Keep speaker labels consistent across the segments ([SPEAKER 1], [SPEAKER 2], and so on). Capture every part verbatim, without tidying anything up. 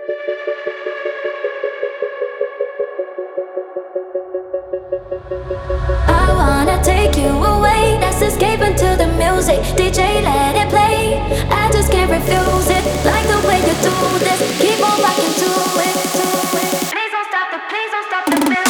[SPEAKER 1] I wanna take you away, let's escape into the music. D J, let it play, I just can't refuse it. Like the way you do this, keep on rocking to it, to it. Please don't stop the, please don't stop the music.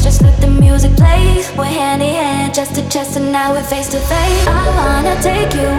[SPEAKER 1] Just to chest and now we're face to face. I wanna take you